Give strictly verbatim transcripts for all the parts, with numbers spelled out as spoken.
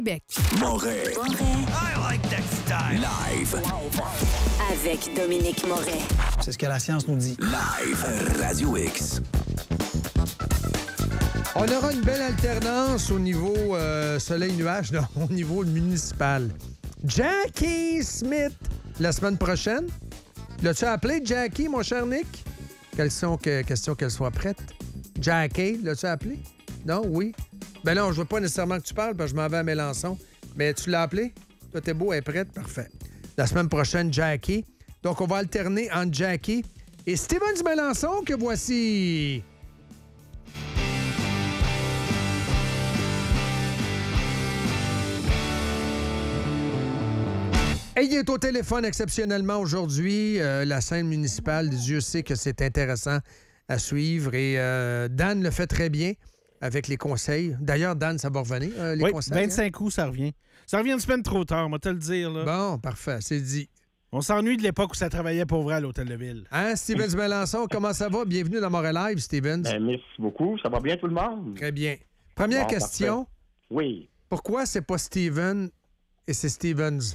Québec. Moret. I like that style. Live. Avec Dominique Moret. C'est ce que la science nous dit. Live. Radio X. On aura une belle alternance au niveau euh, soleil-nuage, non, au niveau municipal. Jackie Smith, la semaine prochaine. L'as-tu appelé, Jackie, mon cher Nick? Question que, question qu'elle soit prête. Jackie, l'as-tu appelé? Non? Oui? Ben non, je veux pas nécessairement que tu parles, parce que je m'en vais à Mélenchon. Mais tu l'as appelé? Toi, t'es beau, elle est prête? Parfait. La semaine prochaine, Jackie. Donc, on va alterner entre Jackie et Steven du Mélenchon, que voici. Et il est au téléphone exceptionnellement aujourd'hui. Euh, la scène municipale, Dieu sait que c'est intéressant à suivre. Et euh, Dan le fait très bien avec les conseils. D'ailleurs, Dan, ça va revenir, euh, les oui, conseils. vingt-cinq hein? août, ça revient. Ça revient une semaine trop tard, on va te le dire. Là. Bon, parfait, c'est dit. On s'ennuie de l'époque où ça travaillait pour vrai à l'Hôtel de Ville. Hein, Steven du Mélenchon, comment ça va? Bienvenue dans Montréal Live, Steven. Ben, merci beaucoup. Ça va bien, tout le monde? Très bien. Première Bon, question. parfait. Oui. Pourquoi c'est pas Steven et c'est Stevens?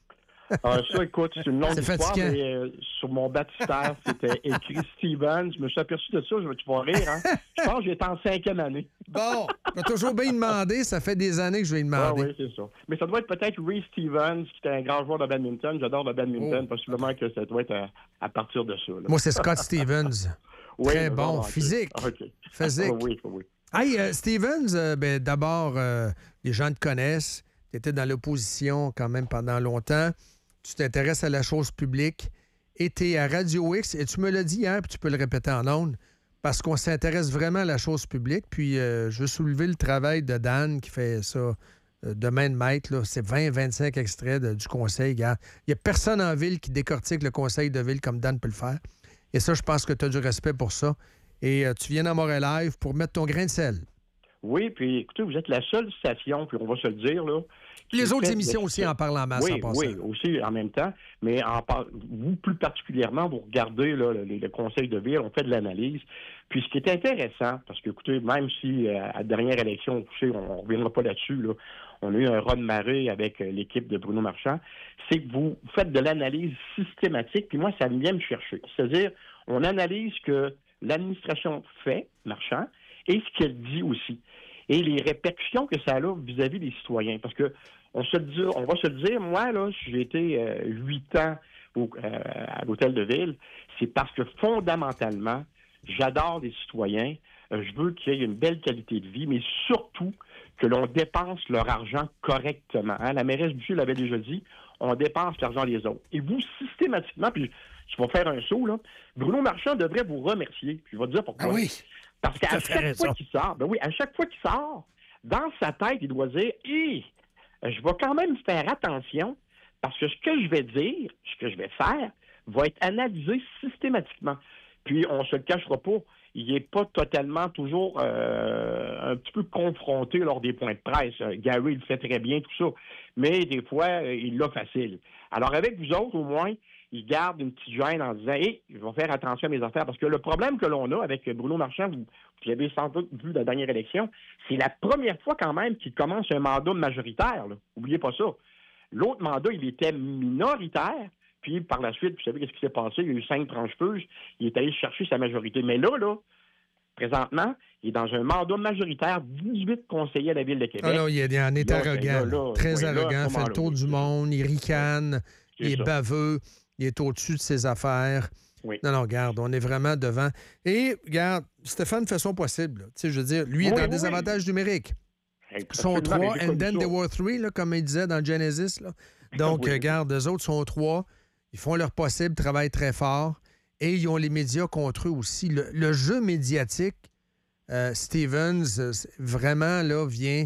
Ah, ça, écoute, c'est une longue C'est histoire, fatigant. mais euh, sur mon baptistère, c'était écrit Steven. Je me suis aperçu de ça, je, tu vas rire, hein? Je pense que j'étais en cinquième année. Bon, je vais toujours bien demander. Ça fait des années que je vais lui Ah demander. oui, c'est ça. Mais ça doit être peut-être Ray Stevens, qui était un grand joueur de badminton. J'adore le badminton. Oh. Possiblement que ça doit être à, à partir de ça. Là. Moi, c'est Scott Stevens. Oui, Très mais bon. ok. Physique. OK. Physique. Ah, oui, oui. Hey, euh, Stevens, euh, ben, d'abord, euh, les gens te connaissent. Tu étais dans l'opposition quand même pendant longtemps. Tu t'intéresses à la chose publique. Et tu es à Radio X. Et tu me l'as dit hier, puis tu peux le répéter en ondes, parce qu'on s'intéresse vraiment à la chose publique. Puis euh, je veux soulever le travail de Dan qui fait ça euh, de main de maître. Là. C'est vingt à vingt-cinq extraits de- du conseil. Regarde. Il n'y a personne en ville qui décortique le conseil de ville comme Dan peut le faire. Et ça, je pense que tu as du respect pour ça. Et euh, tu viens dans Montréal Live pour mettre ton grain de sel. Oui, puis écoutez, vous êtes la seule station, puis on va se le dire, là. qui Les autres fait émissions de- aussi en parlent en masse Oui, en passant. oui, aussi en même temps. Mais en par- vous, plus particulièrement, vous regardez là, le, le conseil de ville, on fait de l'analyse. Puis ce qui est intéressant, parce que, écoutez, même si euh, à la dernière élection, vous savez, on ne reviendra pas là-dessus, là, on a eu un raz de marée avec euh, l'équipe de Bruno Marchand, c'est que vous faites de l'analyse systématique, puis moi, ça vient me chercher. C'est-à-dire, on analyse ce que l'administration fait, Marchand, et ce qu'elle dit aussi. Et les répercussions que ça a vis-à-vis des citoyens. Parce que on se le dit, on va se le dire, moi, là, j'ai été euh, huit ans au, euh, à l'Hôtel de Ville, c'est parce que fondamentalement, j'adore les citoyens, euh, je veux qu'il y ait une belle qualité de vie, mais surtout que l'on dépense leur argent correctement. Hein? La mairesse Boucher l'avait déjà dit, on dépense l'argent des autres. Et vous, systématiquement, puis je vais faire un saut, là, Bruno Marchand devrait vous remercier. Puis je vais te dire pourquoi. Ah oui. Parce qu'à Tout à fait chaque raison. fois qu'il sort, ben oui, à chaque fois qu'il sort, dans sa tête, il doit dire, hé, je vais quand même faire attention parce que ce que je vais dire, ce que je vais faire, va être analysé systématiquement. Puis, on se le cachera pas, il n'est pas totalement toujours euh, un petit peu confronté lors des points de presse. Euh, Gary, il le fait très bien, tout ça. Mais des fois, euh, il l'a facile. Alors, avec vous autres, au moins, il garde une petite gêne en disant « Hey, je vais faire attention à mes affaires. » Parce que le problème que l'on a avec Bruno Marchand, vous, vous l'avez sans doute vu dans la dernière élection, c'est la première fois quand même qu'il commence un mandat majoritaire. Là. Oubliez pas ça. L'autre mandat, il était minoritaire. Puis par la suite, vous savez qu'est-ce qui s'est passé? Il y a eu cinq tranches-peuses. Il est allé chercher sa majorité. Mais là, là, présentement, il est dans un mandat majoritaire, dix-huit conseillers à la Ville de Québec. Ah non, il est, en est Là, arrogant. là, là, très oui, là, arrogant, à ce fait le tour moment-là, du oui. monde, il ricane, C'est il est ça. baveux, il est au-dessus de ses affaires. Oui. Non, non, regarde, on est vraiment devant. Et, regarde, Stéphane fait son possible. là. Tu sais, je veux dire, lui, il est Oui, dans oui, des oui. avantages numériques. Sont Absolument, trois, mais j'ai and pas then vu there ça. were three, là, comme il disait dans Genesis. Là. Donc, Oui. regarde, eux autres sont trois. Ils font leur possible, travaillent très fort. Et ils ont les médias contre eux aussi. Le, le jeu médiatique, euh, Stevens, euh, c'est- vraiment, là, vient,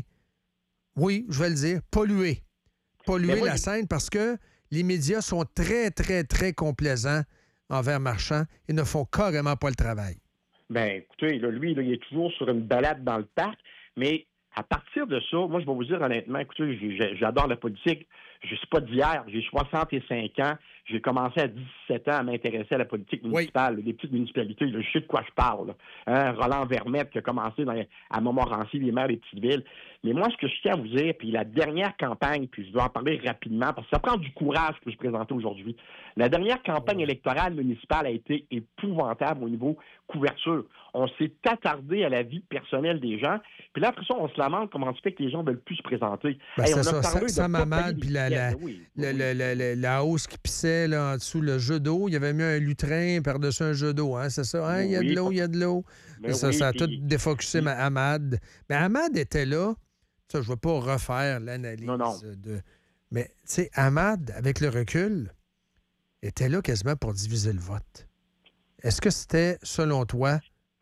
oui, je vais le dire, polluer. Polluer Mais moi, la je- scène parce que les médias sont très, très, très complaisants envers Marchand et ne font carrément pas le travail. Ben, écoutez, là, lui, là, il est toujours sur une balade dans le parc, mais à partir de ça, moi, je vais vous dire honnêtement, écoutez, j'ai- j'ai- j'adore la politique. Je suis pas d'hier, j'ai soixante-cinq ans. J'ai commencé à dix-sept ans à m'intéresser à la politique municipale, des petites municipalités. Là, je sais de quoi je parle. là. Hein, Roland Vermette qui a commencé dans, à Montmorency, les maires des petites villes. Mais moi, ce que je tiens à vous dire, puis la dernière campagne, puis je dois en parler rapidement, parce que ça prend du courage pour se présenter aujourd'hui. La dernière campagne électorale municipale a été épouvantable au niveau couverture. On s'est attardé à la vie personnelle des gens, puis là, après ça, on se lamente comment ça fait que les gens ne veulent plus se présenter. Ben, Hey, c'est on a ça, parlé ça, de ça pas m'a mal, payer puis les la, la, tickets. Oui, le- oui. le- le- le- la hausse qui pissait là, en dessous le jeu d'eau. Il y avait mis un lutrin par-dessus un jeu d'eau, hein, c'est ça? Hein, il y a de Oui. l'eau, il y a de l'eau. Ben ça, oui, ça a puis- tout défocusé ma Ahmad. Mais Ahmad était là. Ça, je ne vais pas refaire l'analyse. Non, non. de. Mais, tu sais, Ahmad, avec le recul, était là quasiment pour diviser le vote. Est-ce que c'était, selon toi,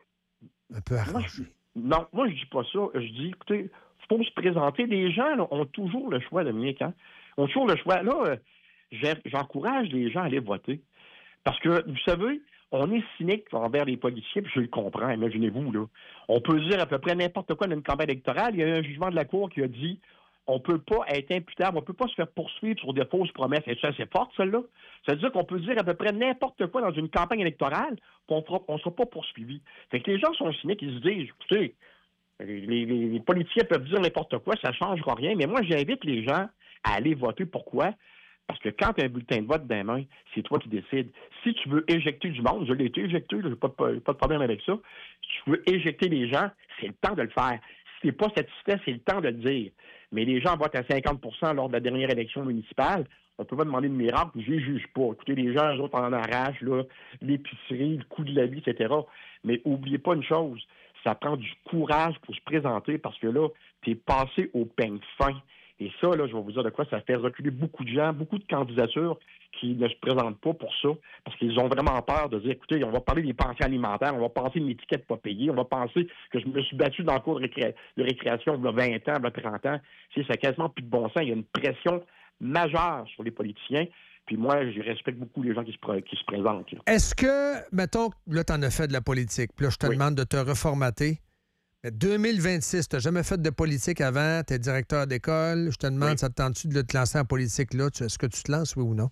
un peu Moi, arrangé? je- non, moi, je dis pas ça. Je dis, écoutez, il faut se présenter. Les gens là, ont toujours le choix, Dominique. Hein? Ont toujours le choix. Là, euh, j'ai- j'encourage les gens à aller voter. Parce que, vous savez, on est cynique envers les policiers, puis je le comprends, imaginez-vous, là. On peut dire à peu près n'importe quoi dans une campagne électorale. Il y a eu un jugement de la Cour qui a dit on ne peut pas être imputable, on ne peut pas se faire poursuivre sur des fausses promesses. Et ça, c'est fort, celle-là. Ça veut dire qu'on peut dire à peu près n'importe quoi dans une campagne électorale, puis on ne sera pas poursuivi. Fait que les gens sont cyniques, ils se disent, écoutez, les, les, les politiciens peuvent dire n'importe quoi, ça ne changera rien, mais moi, j'invite les gens à aller voter. Pourquoi? Parce que quand tu as un bulletin de vote dans les mains, c'est toi qui décides. Si tu veux éjecter du monde, je l'ai été éjecté, je n'ai pas, pas, pas de problème avec ça. Si tu veux éjecter les gens, c'est le temps de le faire. Si tu n'es pas satisfait, c'est le temps de le dire. Mais les gens votent à cinquante pour cent lors de la dernière élection municipale. On ne peut pas demander de miracle, je les juge pas. Écoutez, les gens, eux autres, en arrachent, là, l'épicerie, le coût de la vie, et cetera. Mais n'oubliez pas une chose, ça prend du courage pour se présenter parce que là, tu es passé au peigne fin. Et ça, là, je vais vous dire de quoi, ça fait reculer beaucoup de gens, beaucoup de candidatures qui ne se présentent pas pour ça, parce qu'ils ont vraiment peur de dire, écoutez, on va parler des pensions alimentaires, on va penser une étiquette pas payée, on va penser que je me suis battu dans le cours de, récré... de récréation il y a vingt ans, il y a trente ans. C'est, ça n'a quasiment plus de bon sens. Il y a une pression majeure sur les politiciens. Puis moi, je respecte beaucoup les gens qui se, pr... qui se présentent. Là. Est-ce que, mettons, là, tu en as fait de la politique, puis là, je te Oui. demande de te reformater. Mais deux mille vingt-six, tu n'as jamais fait de politique avant, tu es directeur d'école. Je te demande, Oui. ça te tente-tu de te lancer en politique là? Tu- Est-ce que tu te lances, oui ou non?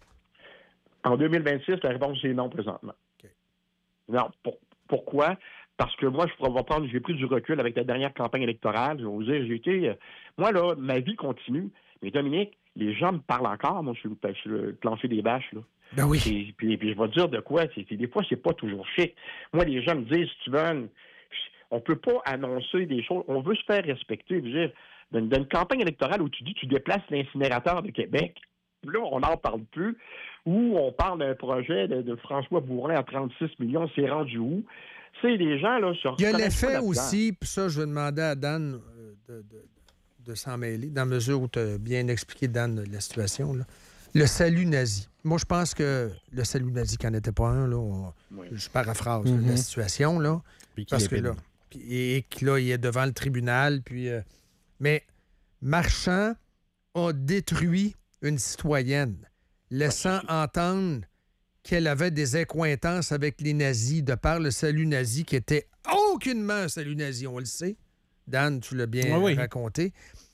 En deux mille vingt-six, la réponse c'est non présentement. OK. Non. Pour- pourquoi? Parce que moi, je vais prendre, j'ai pris du recul avec la dernière campagne électorale. Je vais vous dire, j'ai été. euh, moi, là, ma vie continue. Mais Dominique, les gens me parlent encore, moi, sur le, sur le plancher des bâches, là. Ben oui. Et puis, puis je vais te dire de quoi. C'est, c'est- des fois, c'est pas toujours chic. Moi, les gens me disent, Steven, on peut pas annoncer des choses. On veut se faire respecter. Je veux dire, dans, dans une campagne électorale où tu dis tu déplaces l'incinérateur de Québec, là, on n'en parle plus. Ou on parle d'un projet de, de François Bourrin à trente-six millions, c'est rendu où? C'est les gens, là, sur Il y a l'effet aussi, puis ça, je vais demander à Dan euh, de, de- de s'en mêler, dans la mesure où tu as bien expliqué, Dan, la situation. Là. Le salut nazi. Moi, je pense que le salut nazi, qu'il n'y en était pas un, là, on- Oui. je paraphrase Mhm. la situation, là. Puis qu'il Parce est que là, pénible. puis- et que là, il est devant le tribunal, puis... euh, mais Marchand a détruit une citoyenne, laissant entendre qu'elle avait des accointances avec les nazis de par le salut nazi qui était aucunement un salut nazi, on le sait. Dan, tu l'as bien Ah oui. raconté.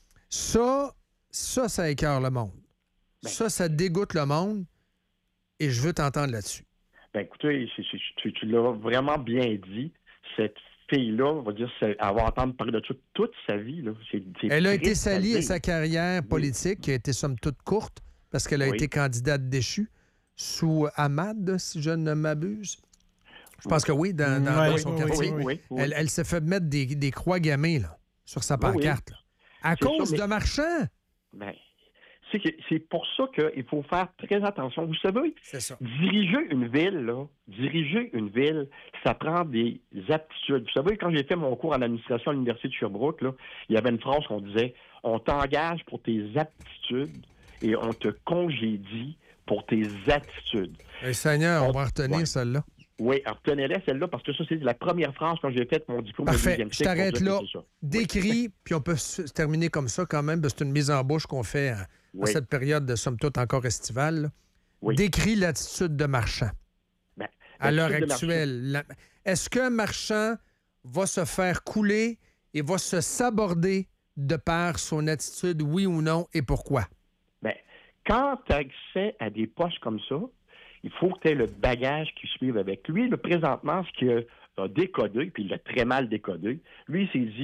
Ça, ça, ça écœure le monde. Ben. Ça, ça dégoûte le monde et je veux t'entendre là-dessus. Ben écoutez, c'est- c'est- tu, tu l'as vraiment bien dit. Cette fille-là, on va dire, c'est- elle va entendre parler de ça toute sa vie. Là. C'est, c'est Elle a été triste à salie dire. à sa carrière politique qui a été somme toute courte parce qu'elle a Oui. été candidate déchue sous Ahmad, si je ne m'abuse. Je pense que oui, dans, dans- Ouais, dans oui, son oui, quartier. Oui, oui, oui. Elle, elle s'est fait mettre des, des croix gammées là, sur sa Oui, oui. pancarte. là. À C'est cause ça, mais- de Marchand. Ben, c'est, que- c'est pour ça qu'il faut faire très attention. Vous savez, C'est ça. diriger une ville, là, diriger une ville, ça prend des aptitudes. Vous savez, quand j'ai fait mon cours en administration à l'Université de Sherbrooke, là, il y avait une phrase qu'on disait « On t'engage pour tes aptitudes et on te congédie pour tes attitudes. Eh, Seigneur, on va retenir Ouais. celle-là. » Oui, retenez-la, celle-là, parce que ça, c'est la première phrase quand j'ai fait mon diplôme Parfait. de deuxième Je cycle. pour t'arrête dire que là. c'est ça. Décrit, puis on peut se se terminer comme ça quand même, parce que c'est une mise en bouche qu'on fait à, à Oui. cette période de somme toute encore estivale. là. Oui. Décris l'attitude de Marchand. Ben, À l'heure l'attitude de actuelle, la- est-ce qu'un marchand va se faire couler et va se saborder de par son attitude, oui ou non, et pourquoi? Ben, quand tu as accès à des postes comme ça, il faut que tu aies le bagage qui suive avec. Lui, le présentement, ce qu'il a décodé, puis il l'a très mal décodé, lui, il s'est dit,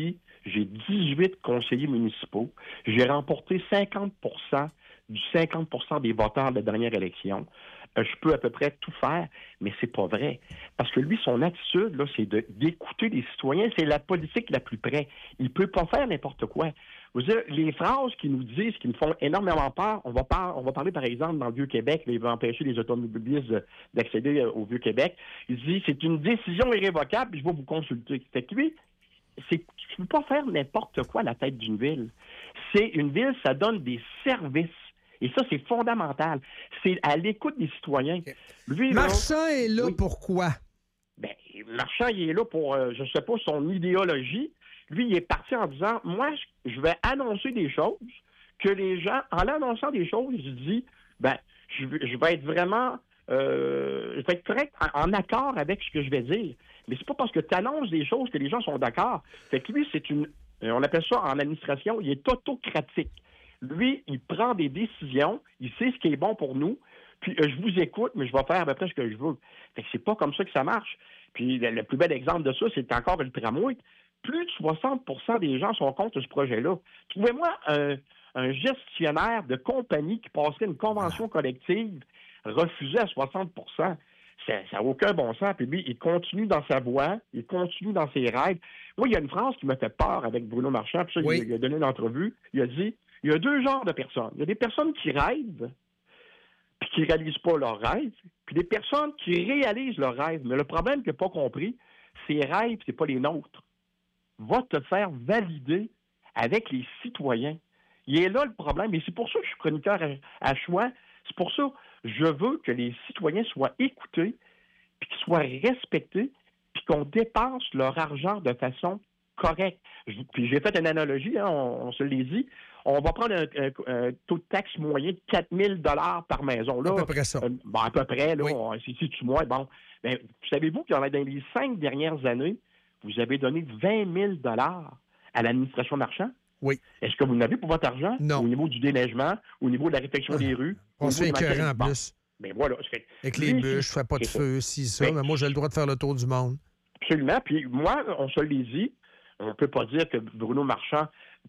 j'ai dix-huit conseillers municipaux. J'ai remporté cinquante pour cent du cinquante pour cent des voteurs de la dernière élection. Euh, je peux à peu près tout faire, mais c'est pas vrai. Parce que lui, son attitude, là, c'est de, d'écouter les citoyens. C'est la politique la plus près. Il peut pas faire n'importe quoi. Vous dire, les phrases qu'ils nous disent, qui nous font énormément peur, on va, par, on va parler, par exemple, dans le Vieux-Québec, là, il va empêcher les automobilistes d'accéder au Vieux-Québec. Il dit, c'est une décision irrévocable, puis je vais vous consulter. Fait que lui, c'est, tu ne peux pas faire n'importe quoi à la tête d'une ville. C'est une ville, ça donne des services. Et ça, c'est fondamental. C'est à l'écoute des citoyens. Lui, Marchand là, est là oui. Pourquoi? Ben, Marchand, il est là pour, euh, je ne sais pas, son idéologie. Lui, il est parti en disant, moi, je vais annoncer des choses que les gens, en l'annonçant des choses, il dit, ben, je, je vais être vraiment, euh, je vais être correct, en, en accord avec ce que je vais dire. Mais c'est pas parce que tu annonces des choses que les gens sont d'accord. Fait que lui, c'est une, on appelle ça en administration, il est autocratique. Lui, il prend des décisions, il sait ce qui est bon pour nous, puis euh, je vous écoute, mais je vais faire à peu près ce que je veux. Fait que c'est pas comme ça que ça marche. Puis le, le plus bel exemple de ça, c'est encore le tramway. Plus de soixante pour cent des gens sont contre ce projet-là. Trouvez-moi un, un gestionnaire de compagnie qui passerait une convention collective refusé à soixante pour cent. Ça n'a aucun bon sens. Puis lui, il continue dans sa voie, il continue dans ses rêves. Moi, il y a une phrase qui m'a fait peur avec Bruno Marchand, puis ça, oui. il, il a donné une entrevue. Il a dit, il y a deux genres de personnes. Il y a des personnes qui rêvent, puis qui ne réalisent pas leurs rêves, puis des personnes qui réalisent leurs rêves. Mais le problème qu'il n'a pas compris, ces rêves, c'est pas les nôtres. Va te faire valider avec les citoyens. Il est là le problème, et c'est pour ça que je suis chroniqueur à, à choix. C'est pour ça que je veux que les citoyens soient écoutés, puis qu'ils soient respectés, puis qu'on dépense leur argent de façon correcte. Je, puis j'ai fait une analogie, hein, on, on se l'est dit. On va prendre un, un, un taux de taxe moyen de quatre mille dollars par maison. Là, à peu près ça. Euh, bon, à peu près, là, oui. on, si, si tu moins, bon. Ben, savez-vous que dans les cinq dernières années, vous avez donné vingt mille dollars à l'administration Marchand? Oui. Est-ce que vous n'avez pour votre argent? Non. Au niveau du déneigement, au niveau de la réfection des rues? On se fait écœurer en plus. Ben voilà. Fait, Avec les bûches, je fais pas de feu, si ça. Ben, mais moi, j'ai le droit de faire le tour du monde. Absolument. Puis moi, on se l'est dit, on ne peut pas dire que Bruno Marchand,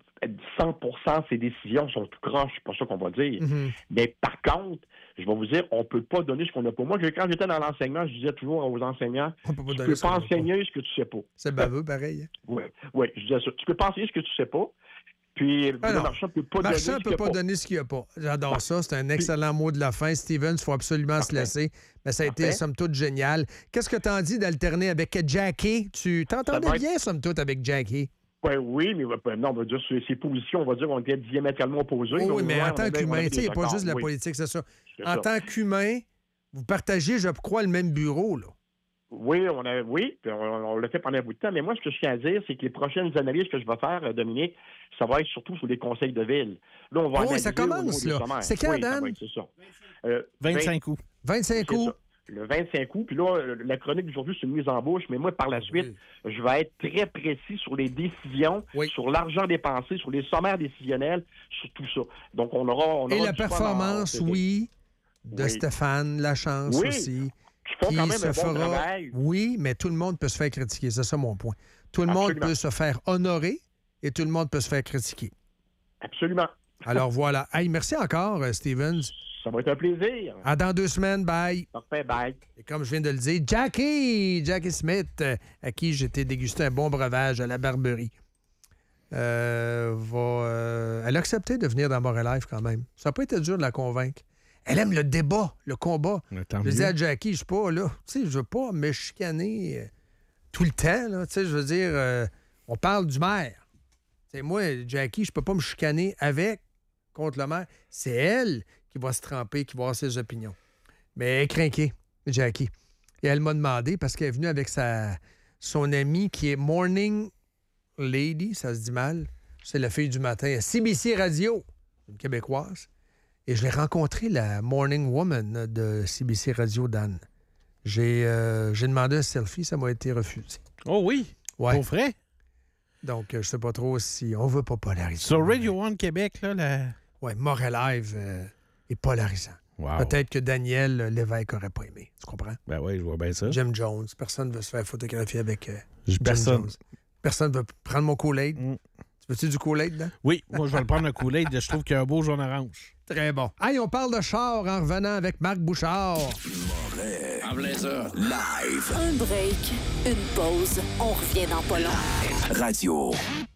cent pour cent de ses décisions sont tout croches, c'est pas ça qu'on va dire. Mm-hmm. Mais par contre, je vais vous dire, on ne peut pas donner ce qu'on n'a pas. Moi, quand j'étais dans l'enseignement, je disais toujours aux enseignants, tu ne peux pas enseigner ce que tu ne sais pas. C'est baveux, pareil. Oui, oui, je disais ça. Tu peux pas enseigner ce que tu ne sais pas. Puis Alors, Marchand ne peut pas Marchand donner peut ce pas, pas. donner ce qu'il n'y a pas. J'adore ouais. ça. C'est un excellent Puis, mot de la fin. Steven, il faut absolument parfait. se laisser. Mais ça a Parfait. été, somme toute, génial. Qu'est-ce que tu en dis d'alterner avec Jackie? Tu t'entendais être... bien, somme toute, avec Jackie? Ouais, oui, mais non, on va dire sur ses positions, on va dire qu'on était diamétralement opposés. Oh, oui, mais moins, en tant qu'humain, il n'y a pas juste de la oui. politique, c'est ça. C'est en ça. tant qu'humain, vous partagez, je crois, le même bureau, là. Oui, on a, oui, on, on l'a fait pendant un bout de temps, mais moi, ce que je tiens à dire, c'est que les prochaines analyses que je vais faire, Dominique, ça va être surtout sur les conseils de ville. Là, on va oh, oui, ça commence, là. C'est quand, oui, Dan? C'est ça. Euh, vingt-cinq vingt, août. vingt-cinq août. Le vingt-cinq août. Puis là, la chronique d'aujourd'hui, c'est une mise en bouche, mais moi, par la suite, oui. je vais être très précis sur les décisions, oui. sur l'argent dépensé, sur les sommaires décisionnels, sur tout ça. Donc, on aura... On Et aura la performance, oui, de oui. Stéphane Lachance oui. aussi. Qui font quand même un bon travail. Oui, mais tout le monde peut se faire critiquer. C'est ça mon point. Tout le Absolument. monde peut se faire honorer et tout le monde peut se faire critiquer. Absolument. Alors voilà. Hey, merci encore, Stevens. Ça va être un plaisir. À dans deux semaines. Bye. Parfait, bye. Et comme je viens de le dire, Jackie, Jackie Smith, à qui j'étais dégusté un bon breuvage à la Barberie, euh, va, euh, elle a accepté de venir dans Montréal Live quand même. Ça n'a pas été dur de la convaincre. Elle aime le débat, le combat. Je disais à Jackie, je suis pas là. Tu sais, je veux pas me chicaner euh, tout le temps. Là. Tu sais, je veux dire, euh, on parle du maire. T'sais, moi, Jackie, je peux pas me chicaner avec, contre le maire. C'est elle qui va se tremper, qui va avoir ses opinions. Mais elle est crinquée, Jackie. Et elle m'a demandé, parce qu'elle est venue avec sa, son amie qui est Morning Lady, ça se dit mal. C'est la fille du matin à C B C Radio, une Québécoise. Et je l'ai rencontré, la Morning Woman de C B C Radio, Dan. J'ai, euh, j'ai demandé un selfie, ça m'a été refusé. Oh oui? Ouais. Pour vrai? Donc, euh, je sais pas trop si on veut pas polariser. Sur Radio One Québec, là, la... Oui, Montréal Live euh, est polarisant. Wow. Peut-être que Daniel Lévesque n'aurait pas aimé. Tu comprends? Ben oui, je vois bien ça. Jim Jones. Personne ne veut se faire photographier avec euh, Jim Personne. Jones. Personne ne veut prendre mon Kool-Aid. Mm. Veux-tu du Kool-Aid, là? Oui, moi, je vais le prendre un Kool-Aid. Je trouve qu'il y a un beau jaune orange. Très bon. Hey, on parle de char en revenant avec Marc Bouchard. Moret. En plein ça. Live. Un break, une pause. On revient dans pas long. Radio